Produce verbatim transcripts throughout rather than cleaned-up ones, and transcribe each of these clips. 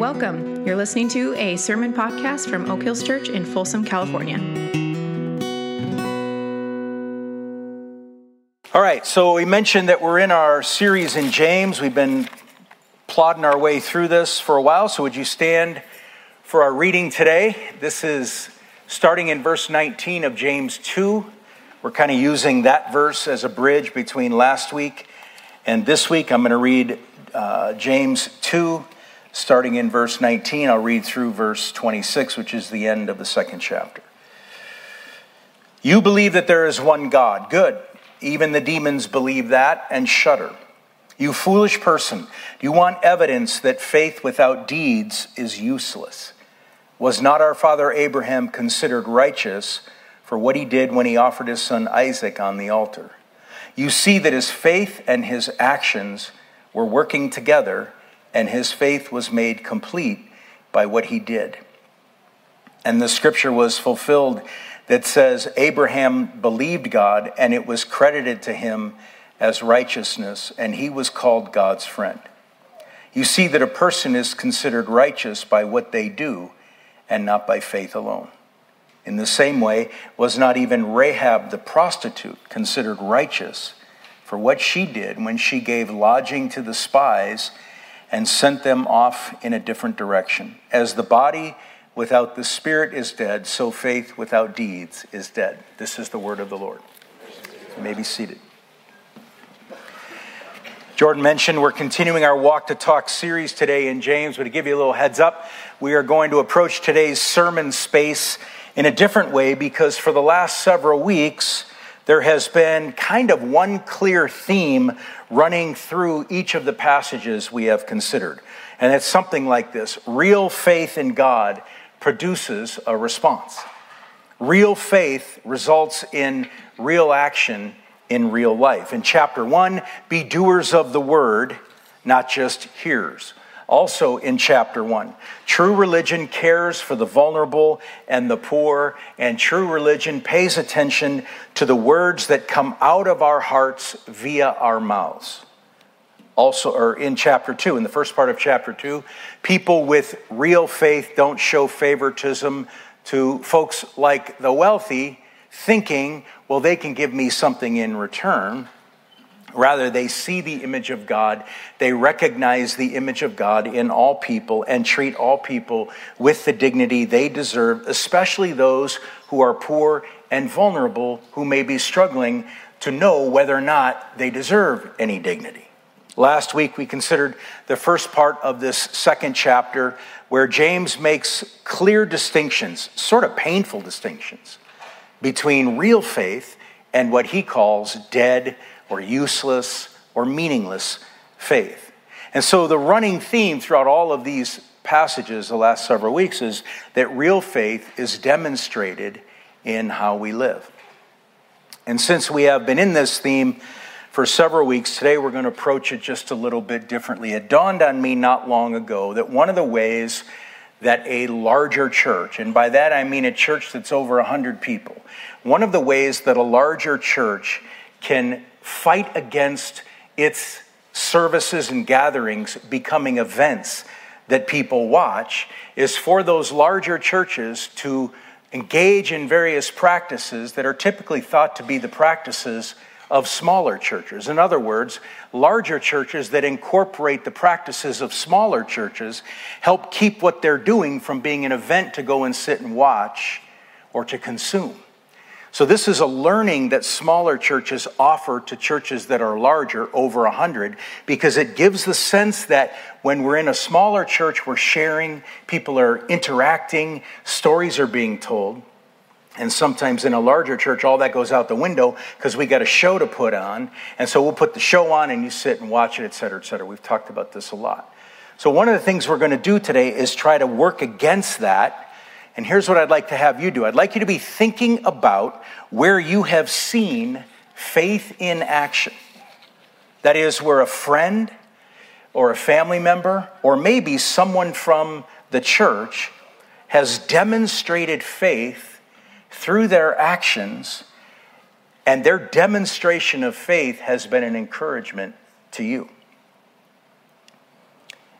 Welcome. You're listening to a sermon podcast from Oak Hills Church in Folsom, California. All right, so we mentioned that we're in our series in James. We've been plodding our way through this for a while, so would you stand for our reading today? This is starting in verse nineteen of James two. We're kind of using that verse as a bridge between last week and this week. I'm going to read uh, James two, starting in verse nineteen. I'll read through verse twenty-six, which is the end of the second chapter. You believe that there is one God. Good. Even the demons believe that and shudder. You foolish person, do you want evidence that faith without deeds is useless? Was not our father Abraham considered righteous for what he did when he offered his son Isaac on the altar? You see that his faith and his actions were working together, and his faith was made complete by what he did. And the scripture was fulfilled that says, Abraham believed God, and it was credited to him as righteousness, and he was called God's friend. You see that a person is considered righteous by what they do, and not by faith alone. In the same way, was not even Rahab the prostitute considered righteous for what she did when she gave lodging to the spies and sent them off in a different direction? As the body without the spirit is dead, so faith without deeds is dead. This is the word of the Lord. You may be seated. Jordan mentioned we're continuing our Walk to Talk series today in James, but to give you a little heads up, we are going to approach today's sermon space in a different way, because for the last several weeks, there has been kind of one clear theme running through each of the passages we have considered. And it's something like this: real faith in God produces a response. Real faith results in real action in real life. In chapter one, be doers of the word, not just hearers. Also in chapter one, true religion cares for the vulnerable and the poor, and true religion pays attention to the words that come out of our hearts via our mouths. Also, or in chapter two, in the first part of chapter two, people with real faith don't show favoritism to folks like the wealthy, thinking, well, they can give me something in return. Rather, they see the image of God, they recognize the image of God in all people, and treat all people with the dignity they deserve, especially those who are poor and vulnerable, who may be struggling to know whether or not they deserve any dignity. Last week, we considered the first part of this second chapter, where James makes clear distinctions, sort of painful distinctions, between real faith and what he calls dead or useless or meaningless faith. And so the running theme throughout all of these passages the last several weeks is that real faith is demonstrated in how we live. And since we have been in this theme for several weeks, today we're going to approach it just a little bit differently. It dawned on me not long ago that one of the ways that a larger church, and by that I mean a church that's over one hundred people, one of the ways that a larger church can fight against its services and gatherings becoming events that people watch is for those larger churches to engage in various practices that are typically thought to be the practices of smaller churches. In other words, larger churches that incorporate the practices of smaller churches help keep what they're doing from being an event to go and sit and watch or to consume. So this is a learning that smaller churches offer to churches that are larger, over one hundred, because it gives the sense that when we're in a smaller church, we're sharing, people are interacting, stories are being told. And sometimes in a larger church, all that goes out the window because we got a show to put on. And so we'll put the show on and you sit and watch it, et cetera, et cetera. We've talked about this a lot. So one of the things we're going to do today is try to work against that. And here's what I'd like to have you do. I'd like you to be thinking about where you have seen faith in action. That is, where a friend or a family member or maybe someone from the church has demonstrated faith through their actions, and their demonstration of faith has been an encouragement to you.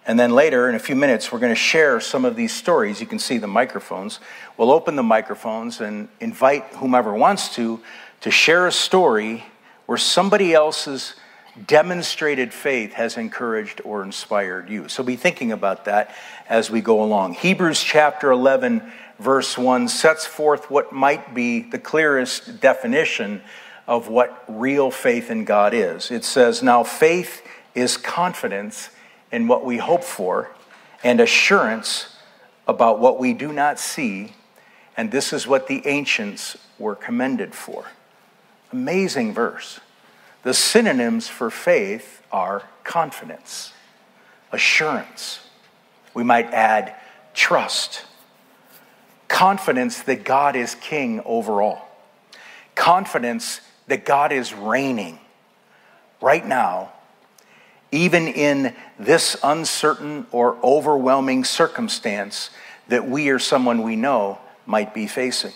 And then later, in a few minutes, we're going to share some of these stories. You can see the microphones. We'll open the microphones and invite whomever wants to to share a story where somebody else's demonstrated faith has encouraged or inspired you. So be thinking about that as we go along. Hebrews chapter eleven, verse one sets forth what might be the clearest definition of what real faith in God is. It says, "Now faith is confidence in what we hope for and assurance about what we do not see, and this is what the ancients were commended for." Amazing verse. The synonyms for faith are confidence, assurance. We might add trust, confidence that God is king over all, confidence that God is reigning right now, even in this uncertain or overwhelming circumstance that we or someone we know might be facing.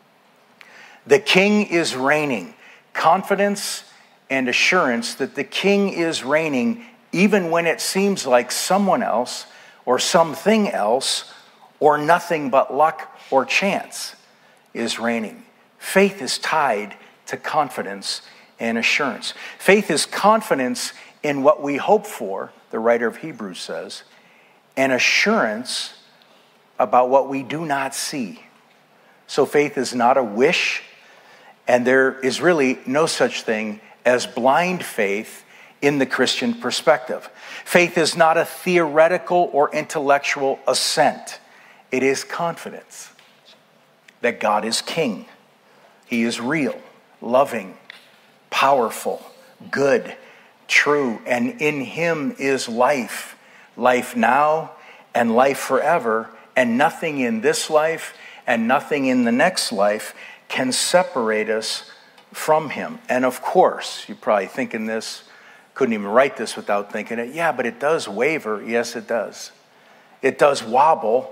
The king is reigning. Confidence and assurance that the king is reigning even when it seems like someone else or something else or nothing but luck or chance is reigning. Faith is tied to confidence and assurance. Faith is confidence in what we hope for, the writer of Hebrews says, and assurance about what we do not see. So faith is not a wish, and there is really no such thing as blind faith in the Christian perspective. Faith is not a theoretical or intellectual assent. It is confidence that God is king. He is real, loving, powerful, good, true, and in him is life. Life now and life forever, and nothing in this life and nothing in the next life can separate us from him. And of course, you're probably thinking this, couldn't even write this without thinking it. Yeah, but it does waver. Yes, it does. It does wobble.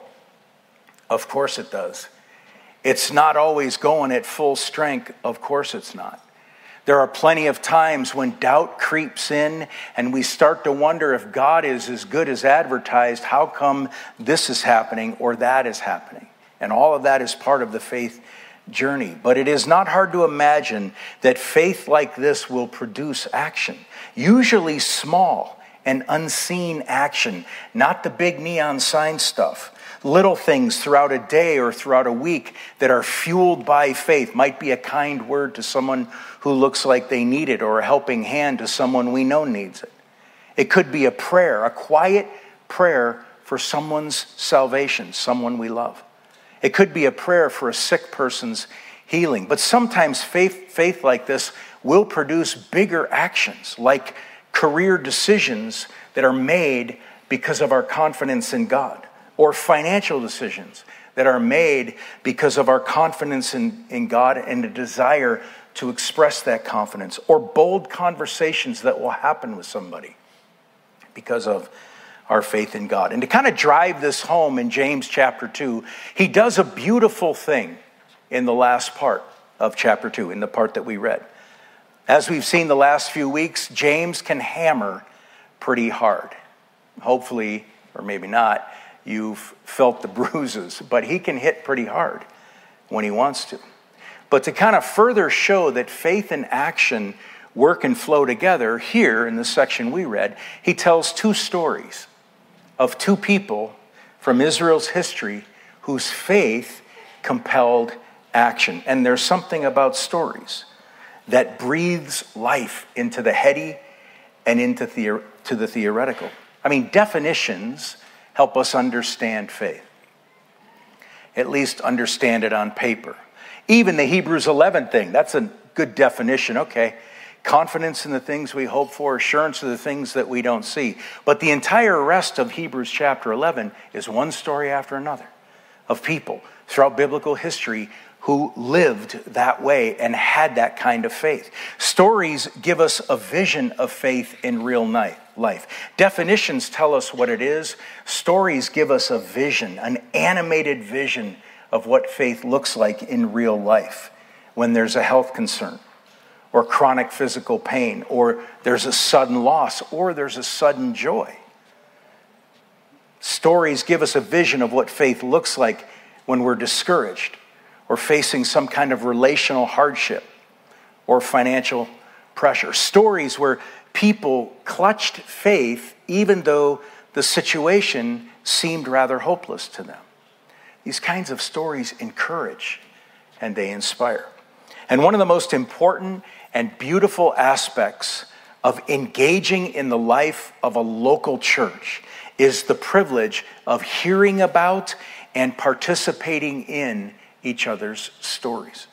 Of course it does. It's not always going at full strength. Of course it's not. There are plenty of times when doubt creeps in and we start to wonder if God is as good as advertised. How come this is happening or that is happening? And all of that is part of the faith journey. But it is not hard to imagine that faith like this will produce action, usually small and unseen action, not the big neon sign stuff. Little things throughout a day or throughout a week that are fueled by faith. Might be a kind word to someone who looks like they need it, or a helping hand to someone we know needs it. It could be a prayer, a quiet prayer for someone's salvation, someone we love. It could be a prayer for a sick person's healing. But sometimes faith, faith like this will produce bigger actions, like career decisions that are made because of our confidence in God, or financial decisions that are made because of our confidence in, in God and a desire to express that confidence, or bold conversations that will happen with somebody because of our faith in God. And to kind of drive this home in James chapter two, he does a beautiful thing in the last part of chapter two, in the part that we read. As we've seen the last few weeks, James can hammer pretty hard. Hopefully, or maybe not, you've felt the bruises, but he can hit pretty hard when he wants to. But to kind of further show that faith and action work and flow together, here in the section we read, he tells two stories of two people from Israel's history whose faith compelled action. And there's something about stories that breathes life into the heady and into the, to the theoretical. I mean, definitions help us understand faith, at least understand it on paper. Even the Hebrews eleven thing, that's a good definition. Okay, confidence in the things we hope for, assurance of the things that we don't see. But the entire rest of Hebrews chapter eleven is one story after another of people throughout biblical history who lived that way and had that kind of faith. Stories give us a vision of faith in real life. Definitions tell us what it is. Stories give us a vision, an animated vision of what faith looks like in real life when there's a health concern, or chronic physical pain, or there's a sudden loss, or there's a sudden joy. Stories give us a vision of what faith looks like when we're discouraged or facing some kind of relational hardship or financial pressure. Stories where people clutched faith even though the situation seemed rather hopeless to them. These kinds of stories encourage and they inspire. And one of the most important and beautiful aspects of engaging in the life of a local church is the privilege of hearing about and participating in each other's stories.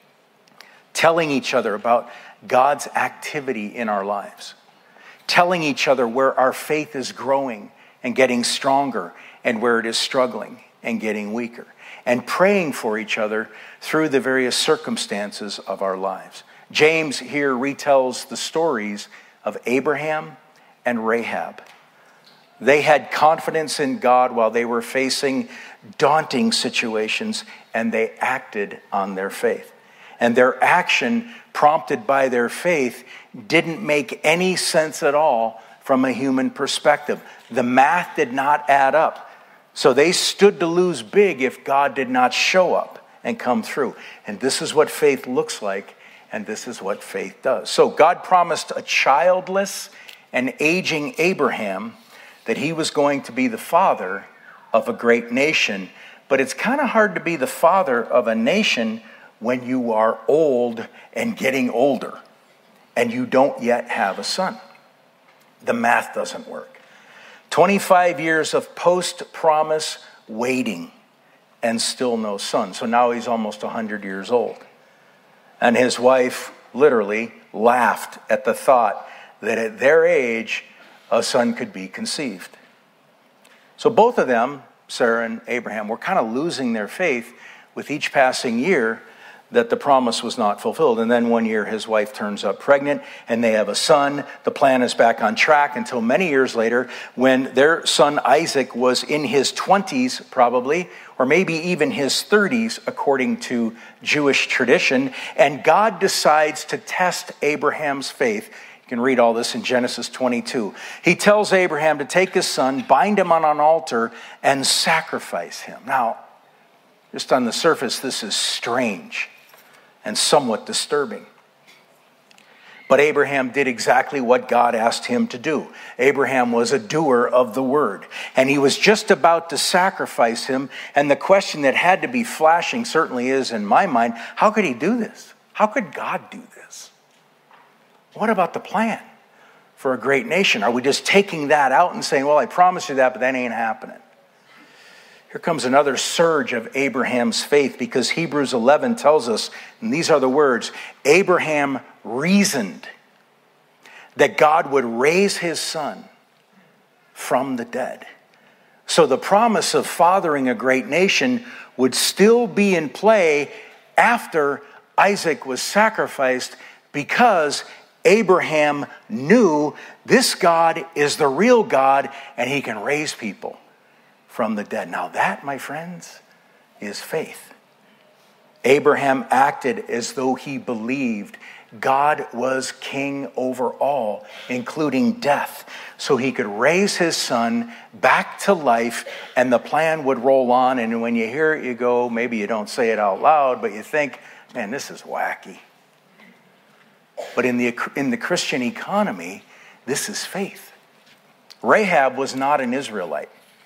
Telling each other about God's activity in our lives. Telling each other where our faith is growing and getting stronger and where it is struggling and getting weaker. And praying for each other through the various circumstances of our lives. James here retells the stories of Abraham and Rahab. They had confidence in God while they were facing daunting situations, and they acted on their faith. And their action, prompted by their faith, didn't make any sense at all from a human perspective. The math did not add up. So they stood to lose big if God did not show up and come through. And this is what faith looks like, and this is what faith does. So God promised a childless and aging Abraham that he was going to be the father of a great nation. But it's kind of hard to be the father of a nation when you are old and getting older and you don't yet have a son. The math doesn't work. twenty-five years of post-promise waiting and still no son. So now he's almost one hundred years old. And his wife literally laughed at the thought that at their age, a son could be conceived. So both of them, Sarah and Abraham, were kind of losing their faith with each passing year that the promise was not fulfilled. And then one year his wife turns up pregnant and they have a son. The plan is back on track until many years later when their son Isaac was in his twenties probably, or maybe even his thirties according to Jewish tradition. And God decides to test Abraham's faith. You can read all this in Genesis twenty-two. He tells Abraham to take his son, bind him on an altar, and sacrifice him. Now, just on the surface, this is strange and somewhat disturbing. But Abraham did exactly what God asked him to do. Abraham was a doer of the word, and he was just about to sacrifice him. And the question that had to be flashing certainly is in my mind, how could he do this? How could God do this? What about the plan for a great nation? Are we just taking that out and saying, well, I promised you that, but that ain't happening? Here comes another surge of Abraham's faith, because Hebrews eleven tells us, and these are the words, Abraham reasoned that God would raise his son from the dead. So the promise of fathering a great nation would still be in play after Isaac was sacrificed, because Abraham knew this God is the real God and he can raise people from the dead. Now that, my friends, is faith. Abraham acted as though he believed God was king over all, including death, so he could raise his son back to life and the plan would roll on. And when you hear it, you go, maybe you don't say it out loud, but you think, man, this is wacky. But in the, in the Christian economy, this is faith. Rahab was not an Israelite.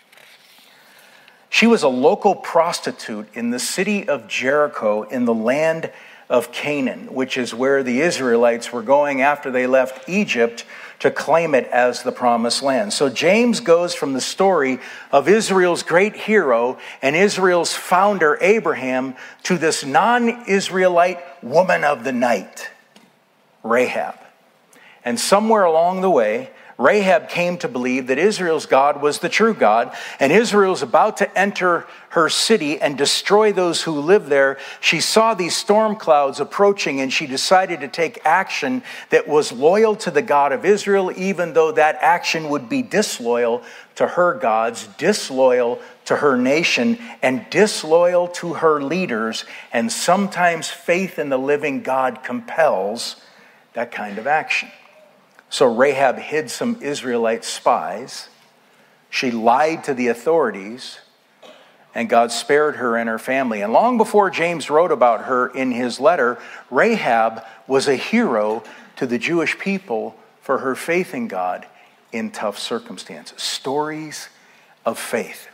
She was a local prostitute in the city of Jericho in the land of Canaan, which is where the Israelites were going after they left Egypt to claim it as the promised land. So James goes from the story of Israel's great hero and Israel's founder Abraham to this non-Israelite woman of the night, Rahab. And somewhere along the way, Rahab came to believe that Israel's God was the true God, and Israel's about to enter her city and destroy those who live there. She saw these storm clouds approaching, and she decided to take action that was loyal to the God of Israel, even though that action would be disloyal to her gods, disloyal to her nation, and disloyal to her leaders. And sometimes faith in the living God compels that kind of action. So Rahab hid some Israelite spies. She lied to the authorities, and God spared her and her family. And long before James wrote about her in his letter, Rahab was a hero to the Jewish people for her faith in God in tough circumstances. Stories of faith.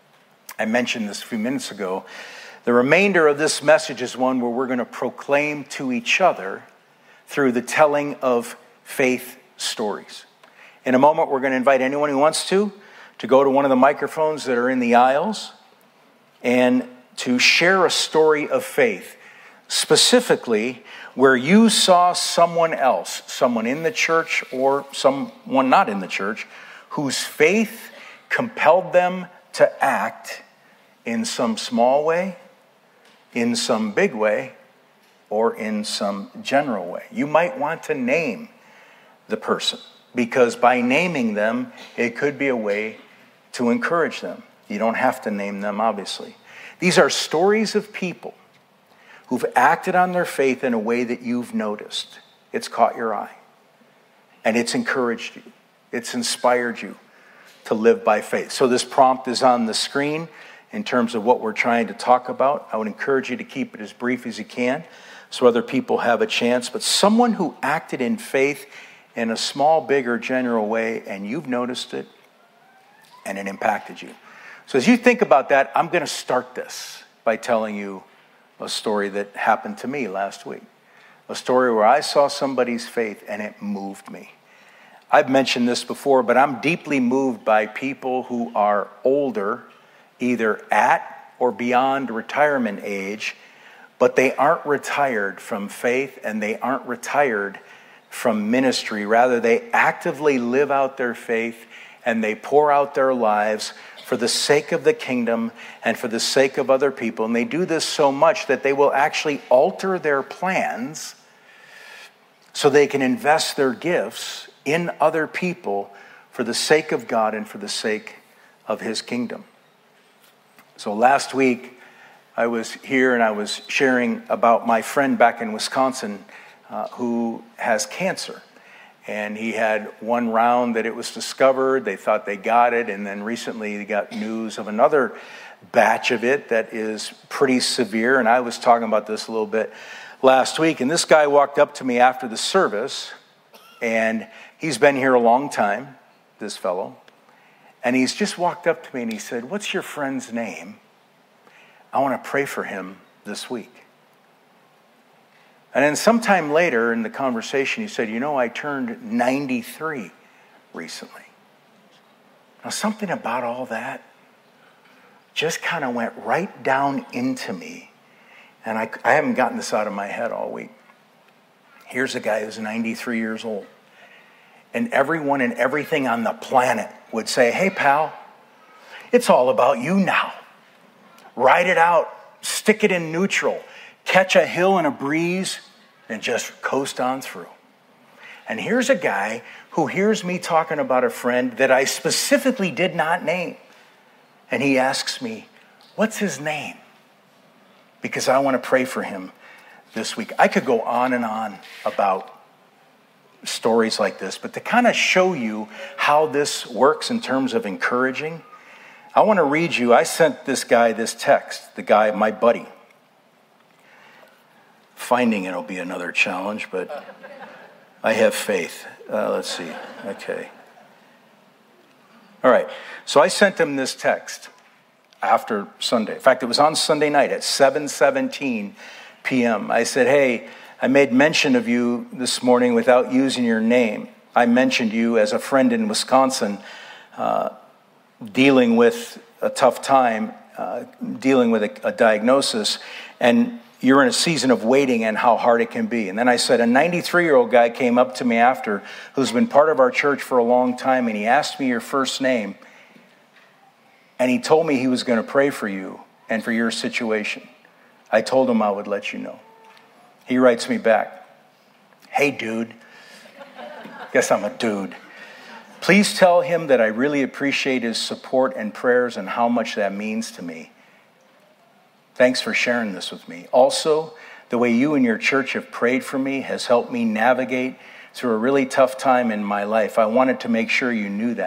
I mentioned this a few minutes ago. The remainder of this message is one where we're going to proclaim to each other through the telling of faith stories. In a moment, we're going to invite anyone who wants to to go to one of the microphones that are in the aisles and to share a story of faith, specifically where you saw someone else, someone in the church or someone not in the church, whose faith compelled them to act in some small way, in some big way, or in some general way. You might want to name the person, because by naming them, it could be a way to encourage them. You don't have to name them, obviously. These are stories of people who've acted on their faith in a way that you've noticed. It's caught your eye, and it's encouraged you. It's inspired you to live by faith. So this prompt is on the screen in terms of what we're trying to talk about. I would encourage you to keep it as brief as you can so other people have a chance. But someone who acted in faith in a small, big, or general way, and you've noticed it, and it impacted you. So as you think about that, I'm going to start this by telling you a story that happened to me last week. A story where I saw somebody's faith and it moved me. I've mentioned this before, but I'm deeply moved by people who are older, either at or beyond retirement age, but they aren't retired from faith and they aren't retired from ministry. Rather, they actively live out their faith and they pour out their lives for the sake of the kingdom and for the sake of other people. And they do this so much that they will actually alter their plans so they can invest their gifts in other people for the sake of God and for the sake of his kingdom. So last week, I was here and I was sharing about my friend back in Wisconsin uh, who has cancer. And he had one round that it was discovered. They thought they got it. And then recently they got news of another batch of it that is pretty severe. And I was talking about this a little bit last week. And this guy walked up to me after the service. And he's been here a long time, this fellow. And he's just walked up to me and he said, "What's your friend's name? I want to pray for him this week." And then sometime later in the conversation, he said, "You know, I turned ninety-three recently." Now, something about all that just kind of went right down into me. And I, I haven't gotten this out of my head all week. Here's a guy who's ninety-three years old. And everyone and everything on the planet would say, "Hey, pal, it's all about you now. Ride it out. Stick it in neutral. Catch a hill in a breeze and just coast on through." And here's a guy who hears me talking about a friend that I specifically did not name. And he asks me, "What's his name?" Because I want to pray for him this week. I could go on and on about stories like this, but to kind of show you how this works in terms of encouraging, I want to read you, I sent this guy this text, the guy, my buddy. Finding it will be another challenge, but I have faith. Uh, let's see. Okay. All right. So I sent him this text after Sunday. In fact, it was on Sunday night at seven seventeen p.m. I said, "Hey, I made mention of you this morning without using your name. I mentioned you as a friend in Wisconsin uh, dealing with a tough time, uh, dealing with a, a diagnosis, and you're in a season of waiting and how hard it can be." And then I said, a ninety-three-year-old guy came up to me after, who's been part of our church for a long time, and he asked me your first name, and he told me he was going to pray for you and for your situation. I told him I would let you know. He writes me back, "Hey, dude." Guess I'm a dude. "Please tell him that I really appreciate his support and prayers and how much that means to me. Thanks for sharing this with me. Also, the way you and your church have prayed for me has helped me navigate through a really tough time in my life. I wanted to make sure you knew that.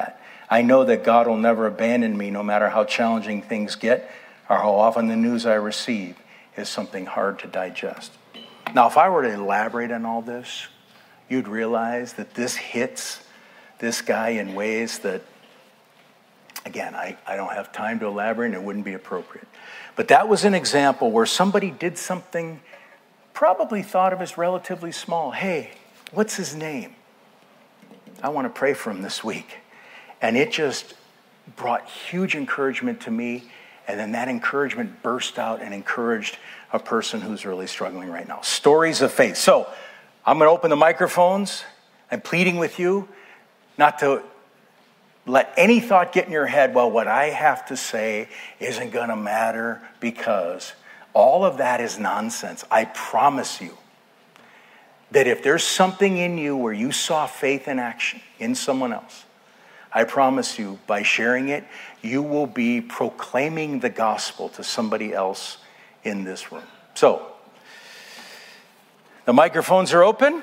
I know that God will never abandon me no matter how challenging things get or how often the news I receive is something hard to digest. Now, if I were to elaborate on all this, you'd realize that this hits this guy in ways that, again, I, I don't have time to elaborate and it wouldn't be appropriate. But that was an example where somebody did something probably thought of as relatively small. Hey, what's his name? I want to pray for him this week. And it just brought huge encouragement to me. And then that encouragement burst out and encouraged a person who's really struggling right now. Stories of faith. So I'm going to open the microphones. I'm pleading with you not to let any thought get in your head, well, what I have to say isn't going to matter, because all of that is nonsense. I promise you that if there's something in you where you saw faith in action in someone else, I promise you, by sharing it, you will be proclaiming the gospel to somebody else in this room. So, the microphones are open.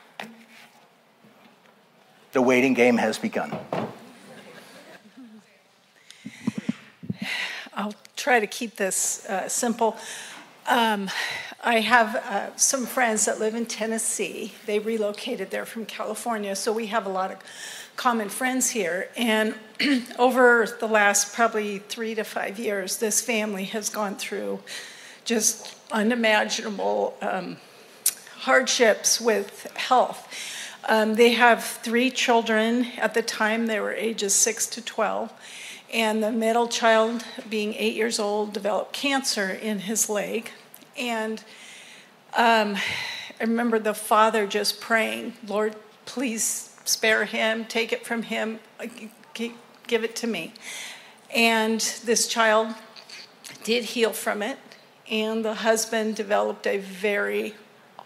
The waiting game has begun. I'll try to keep this uh, simple. Um, I have uh, some friends that live in Tennessee. They relocated there from California, so we have a lot of common friends here. And over the last probably three to five years, this family has gone through just unimaginable um, hardships with health. Um, they have three children. At the time, they were ages six to twelve. And the middle child, being eight years old, developed cancer in his leg. And um, I remember the father just praying, Lord, please spare him, take it from him, give it to me. And this child did heal from it. And the husband developed a very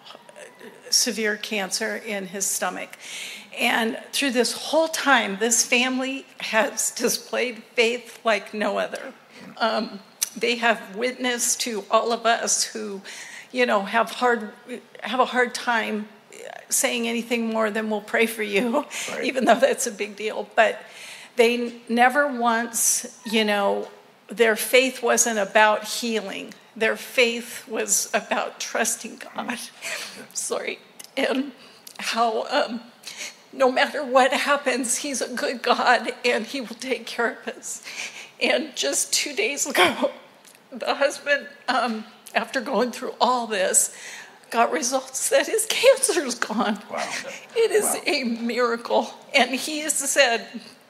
severe cancer in his stomach. And through this whole time, this family has displayed faith like no other. Um, they have witnessed to all of us who, you know, have hard have a hard time saying anything more than we'll pray for you, right. Even though that's a big deal. But they never once, you know, their faith wasn't about healing. Their faith was about trusting God. Sorry. And how... Um, No matter what happens, he's a good God, and he will take care of us. And just two days ago, the husband, um, after going through all this, got results that his cancer's gone. Wow. It is wow. a miracle. And he has said,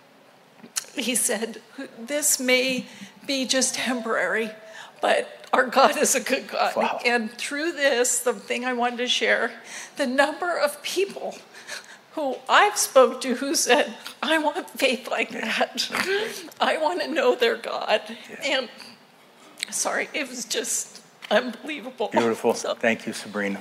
he said, this may be just temporary, but our God is a good God. Wow. And through this, the thing I wanted to share, the number of people who I've spoke to who said, I want faith like that. I want to know their God. Yeah. And sorry, it was just unbelievable. Beautiful. So. Thank you, Sabrina.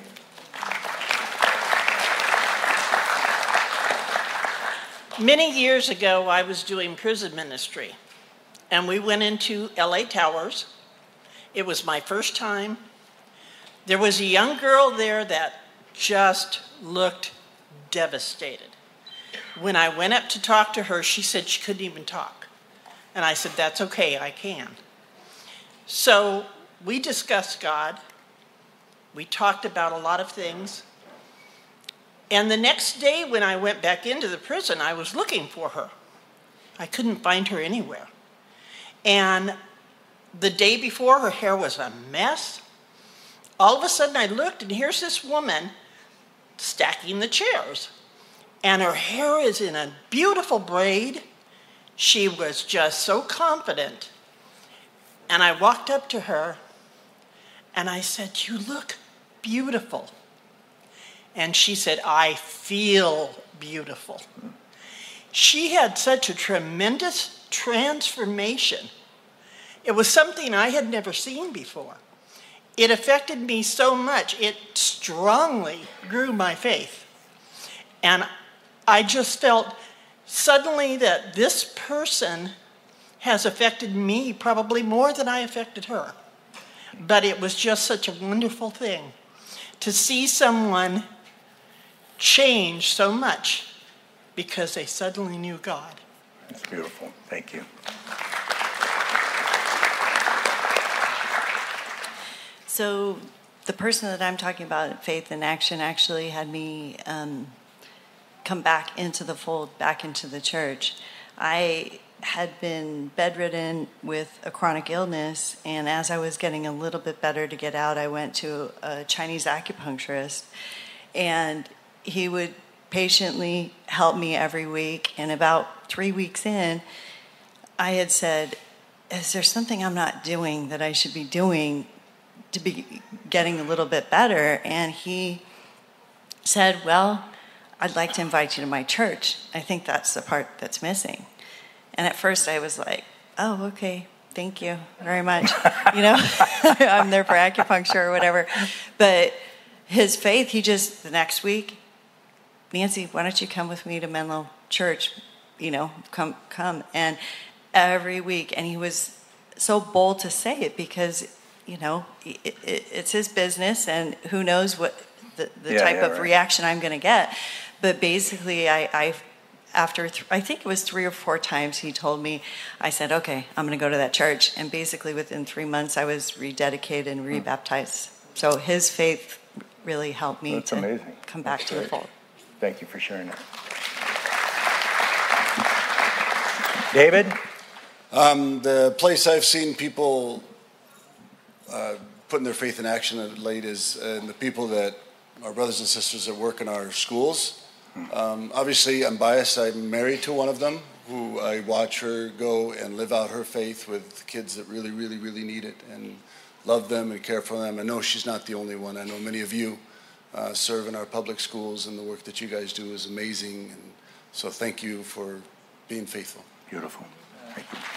Many years ago, I was doing prison ministry, and we went into L A Towers. It was my first time. There was a young girl there that just looked devastated. When I went up to talk to her, she said she couldn't even talk. And I said, that's okay, I can. So we discussed God. We talked about a lot of things. And the next day when I went back into the prison, I was looking for her. I couldn't find her anywhere. And the day before, her hair was a mess. All of a sudden I looked, and here's this woman stacking the chairs. And her hair is in a beautiful braid. She was just so confident. And I walked up to her and I said, you look beautiful. And she said, I feel beautiful. She had such a tremendous transformation. It was something I had never seen before. It affected me so much, it strongly grew my faith. And I just felt suddenly that this person has affected me probably more than I affected her. But it was just such a wonderful thing to see someone change so much because they suddenly knew God. That's beautiful. Thank you. So the person that I'm talking about, Faith in Action, actually had me um, come back into the fold, back into the church. I had been bedridden with a chronic illness, and as I was getting a little bit better to get out, I went to a Chinese acupuncturist, and he would patiently help me every week. And about three weeks in, I had said, is there something I'm not doing that I should be doing to be getting a little bit better? And he said, well, I'd like to invite you to my church. I think that's the part that's missing. And at first I was like, oh, okay, thank you very much. You know, I'm there for acupuncture or whatever. But his faith, he just, the next week, Nancy, why don't you come with me to Menlo Church? You know, come, come. And every week, and he was so bold to say it because, you know, it, it, it's his business, and who knows what the, the yeah, type yeah, of right. reaction I'm going to get. But basically, I, I after, th- I think it was three or four times he told me, I said, okay, I'm going to go to that church. And basically within three months, I was rededicated and rebaptized. So his faith really helped me That's to amazing. come back That's to the great. fold. Thank you for sharing that. David? Um, the place I've seen people uh, putting their faith in action at late is uh, the people that, our brothers and sisters that work in our schools. Um, obviously, I'm biased. I'm married to one of them, who I watch her go and live out her faith with kids that really, really, really need it, and love them and care for them. I know she's not the only one. I know many of you uh, serve in our public schools, and the work that you guys do is amazing. And so thank you for being faithful. Beautiful. Thank you.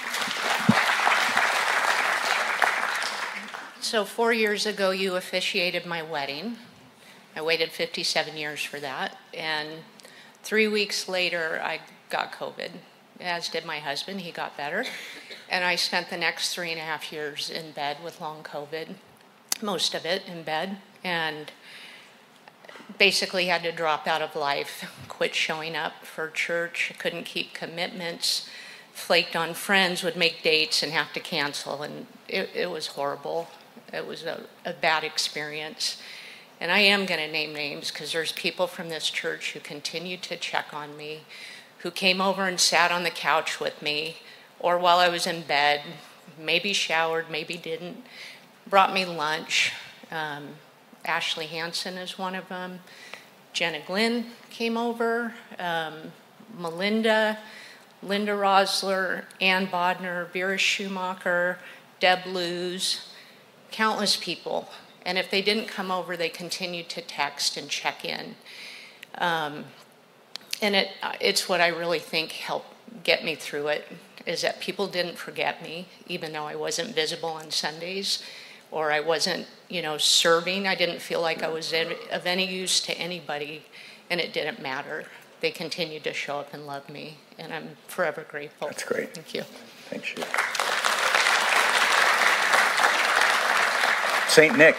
So four years ago, you officiated my wedding. I waited fifty-seven years for that. And three weeks later, I got COVID, as did my husband. He got better. And I spent the next three and a half years in bed with long COVID, most of it in bed, and basically had to drop out of life, quit showing up for church, couldn't keep commitments, flaked on friends, would make dates and have to cancel. And it, it was horrible. It was a, a bad experience. And I am going to name names because there's people from this church who continue to check on me, who came over and sat on the couch with me, or while I was in bed, maybe showered, maybe didn't, brought me lunch. Um, Ashley Hansen is one of them. Jenna Glynn came over. Um, Melinda, Linda Rosler, Ann Bodner, Vera Schumacher, Deb Luz, countless people. And if they didn't come over, they continued to text and check in. Um, and it it's what I really think helped get me through it, is that people didn't forget me, even though I wasn't visible on Sundays, or I wasn't, you know, serving. I didn't feel like I was of any use to anybody, and it didn't matter. They continued to show up and love me, and I'm forever grateful. That's great. Thank you. Thanks, you. Saint Nick.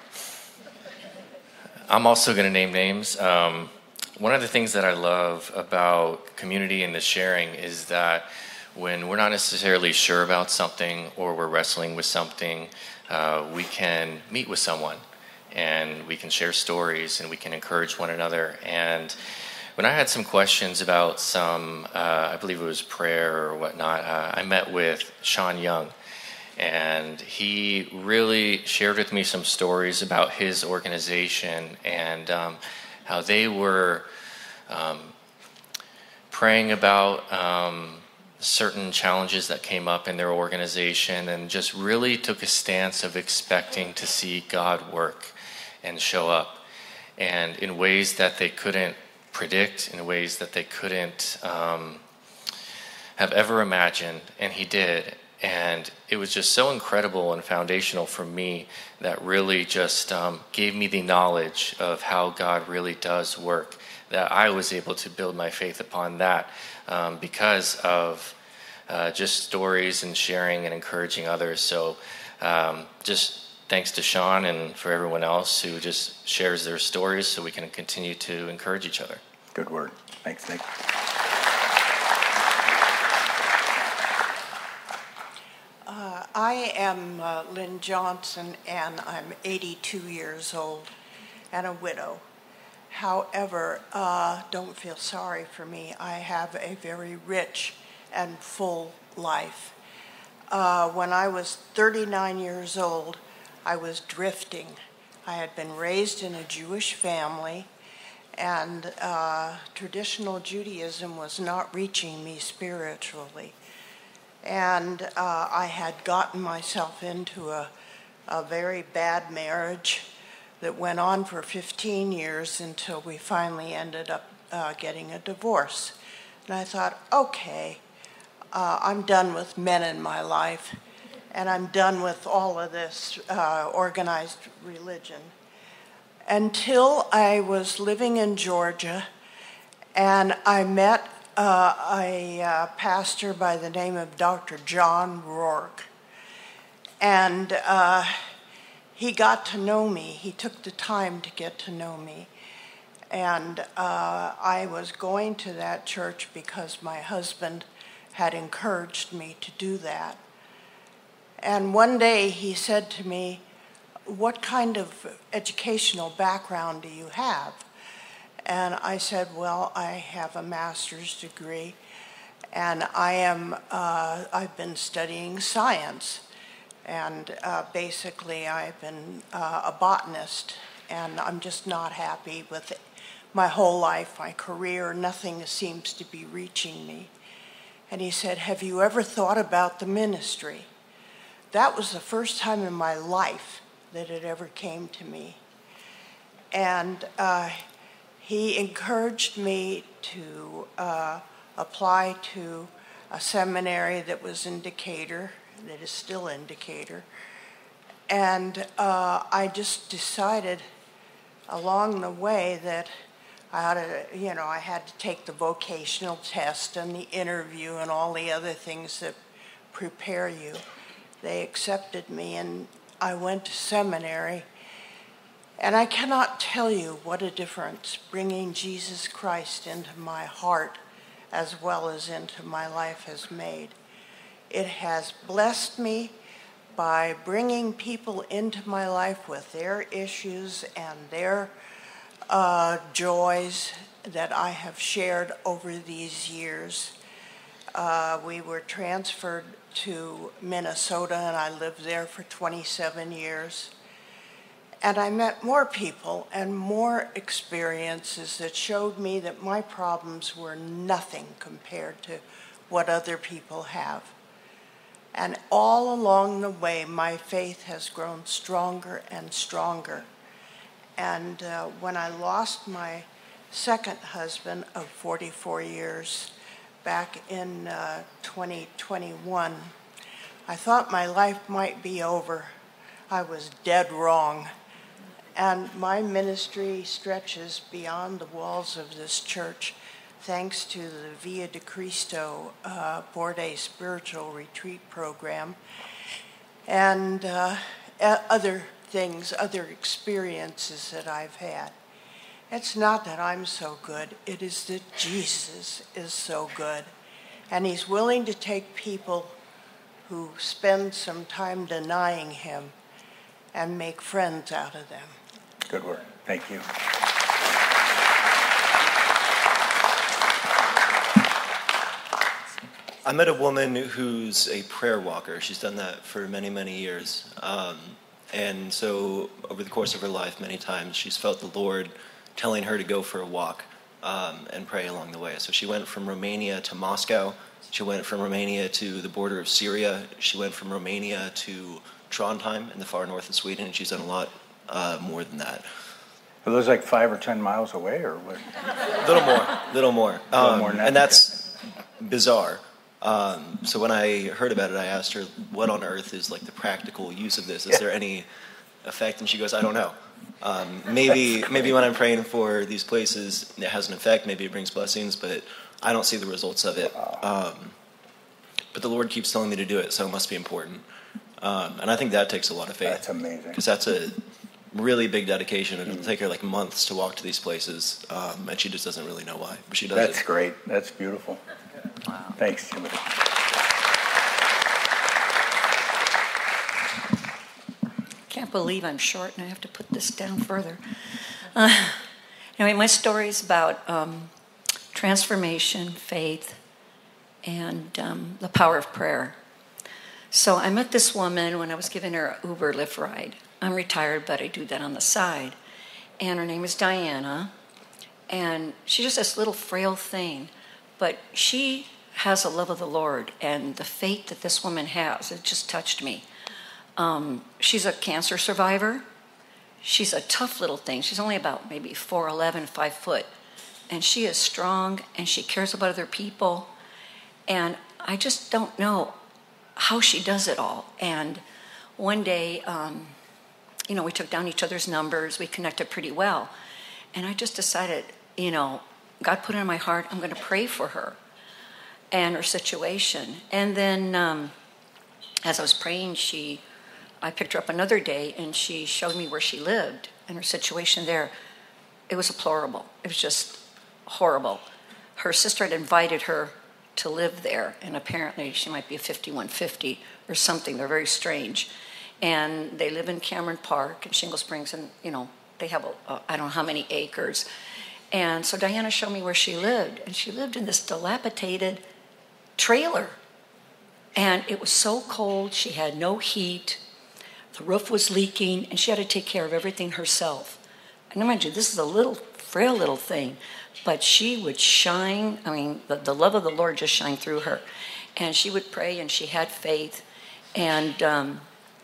I'm also going to name names. Um, one of the things that I love about community and the sharing is that when we're not necessarily sure about something or we're wrestling with something, uh, we can meet with someone and we can share stories and we can encourage one another. And when I had some questions about some, uh, I believe it was prayer or whatnot, uh, I met with Sean Young. And he really shared with me some stories about his organization and um, how they were um, praying about um, certain challenges that came up in their organization, and just really took a stance of expecting to see God work and show up, and in ways that they couldn't predict, in ways that they couldn't um, have ever imagined, and he did. And it was just so incredible and foundational for me that really just um, gave me the knowledge of how God really does work, that I was able to build my faith upon that um, because of uh, just stories and sharing and encouraging others. So um, just thanks to Sean and for everyone else who just shares their stories so we can continue to encourage each other. Good word. Thanks, Nick. I am uh, Lynn Johnson, and I'm eighty-two years old and a widow. However, uh, don't feel sorry for me. I have a very rich and full life. Uh, when I was thirty-nine years old, I was drifting. I had been raised in a Jewish family, and uh, traditional Judaism was not reaching me spiritually. And uh, I had gotten myself into a, a very bad marriage that went on for fifteen years until we finally ended up uh, getting a divorce. And I thought, okay, uh, I'm done with men in my life, and I'm done with all of this uh, organized religion. Until I was living in Georgia, and I met uh, a uh, pastor by the name of Doctor John Rourke. And uh, he got to know me. He took the time to get to know me. And uh, I was going to that church because my husband had encouraged me to do that. And one day he said to me, "What kind of educational background do you have?" And I said, "Well, I have a master's degree, and I am, uh, I've been studying science. And uh, basically, I've been uh, a botanist, and I'm just not happy with it. My whole life, my career, nothing seems to be reaching me." And he said, "Have you ever thought about the ministry?" That was the first time in my life that it ever came to me. And uh, he encouraged me to uh, apply to a seminary that was in Decatur, that is still in Decatur. And uh, I just decided along the way that I ought to, you know, I had to take the vocational test and the interview and all the other things that prepare you. They accepted me, and I went to seminary. And I cannot tell you what a difference bringing Jesus Christ into my heart as well as into my life has made. It has blessed me by bringing people into my life with their issues and their uh, joys that I have shared over these years. Uh, we were transferred to Minnesota, and I lived there for twenty-seven years. And I met more people and more experiences that showed me that my problems were nothing compared to what other people have. And all along the way, my faith has grown stronger and stronger. And uh, when I lost my second husband of forty-four years back in uh, twenty twenty-one, I thought my life might be over. I was dead wrong. And my ministry stretches beyond the walls of this church, thanks to the Via de Cristo uh, four-day spiritual retreat program, and uh, other things, other experiences that I've had. It's not that I'm so good, it is that Jesus is so good. And he's willing to take people who spend some time denying him and make friends out of them. Good work. Thank you. I met a woman who's a prayer walker. She's done that for many, many years. Um, and so over the course of her life, many times she's felt the Lord telling her to go for a walk um, and pray along the way. So she went from Romania to Moscow. She went from Romania to the border of Syria. She went from Romania to Trondheim in the far north of Sweden, and she's done a lot uh, more than that. Are those like five or ten miles away, or what? Little more, little more. Um, little more than that. And that's bizarre. Um, so when I heard about it, I asked her, what on earth is like the practical use of this? Is there any effect? And she goes, I don't know. Um, maybe maybe when I'm praying for these places, it has an effect. Maybe it brings blessings, but I don't see the results of it. Um, but the Lord keeps telling me to do it, so it must be important. Um, and I think that takes a lot of faith. That's amazing. Because that's a really big dedication, and it'll take her like months to walk to these places, um, and she just doesn't really know why. But she does. That's it. great. That's beautiful. Wow. Thanks, Timothy. can't believe I'm short and I have to put this down further. Uh, anyway, my story is about um, transformation, faith, and um, the power of prayer. So I met this woman when I was giving her an Uber Lyft ride. I'm retired, but I do that on the side. And her name is Diana. And she's just this little frail thing. But she has a love of the Lord. And the faith that this woman has, it just touched me. Um, she's a cancer survivor. She's a tough little thing. She's only about maybe four eleven, five foot. And she is strong, and she cares about other people. And I just don't know how she does it all. And one day, um, you know, we took down each other's numbers. We connected pretty well. And I just decided, you know, God put it in my heart, I'm going to pray for her and her situation. And then um, as I was praying, she, I picked her up another day, and she showed me where she lived and her situation there. It was deplorable. It was just horrible. Her sister had invited her to live there, and apparently she might be a fifty-one fifty or something. They're very strange. And they live in Cameron Park in Shingle Springs, and, you know, they have, a, a, I don't know how many acres. And so Diana showed me where she lived, and she lived in this dilapidated trailer. And it was so cold, she had no heat, the roof was leaking, and she had to take care of everything herself. And mind you, this is a little, frail little thing, but she would shine. I mean, the, the love of the Lord just shined through her. And she would pray, and she had faith. And um,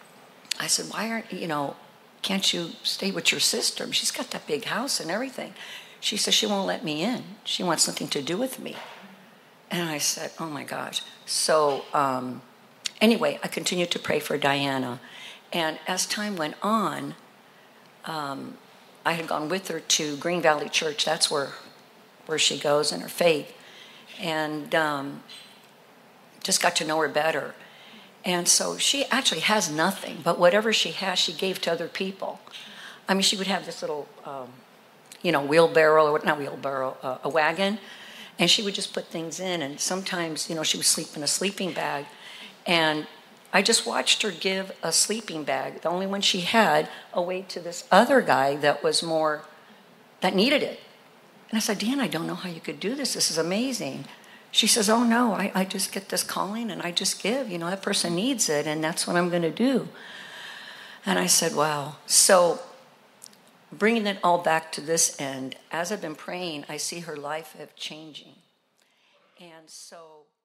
I said, why aren't, you know, can't you stay with your sister? She's got that big house and everything. She says she won't let me in. She wants nothing to do with me. And I said, oh my gosh. So um, anyway, I continued to pray for Diana. And as time went on, um, I had gone with her to Green Valley Church. That's where, where she goes in her faith. And um, just got to know her better. And so she actually has nothing, but whatever she has, she gave to other people. I mean, she would have this little, um, you know, wheelbarrow, or not wheelbarrow, uh, a wagon, and she would just put things in. And sometimes, you know, she would sleep in a sleeping bag. And I just watched her give a sleeping bag, the only one she had, away to this other guy that was more, that needed it. And I said, Dan, I don't know how you could do this. This is amazing. She says, oh, no, I, I just get this calling and I just give. You know, that person needs it, and that's what I'm going to do. And I said, wow. So bringing it all back to this end, as I've been praying, I see her life have changing. And so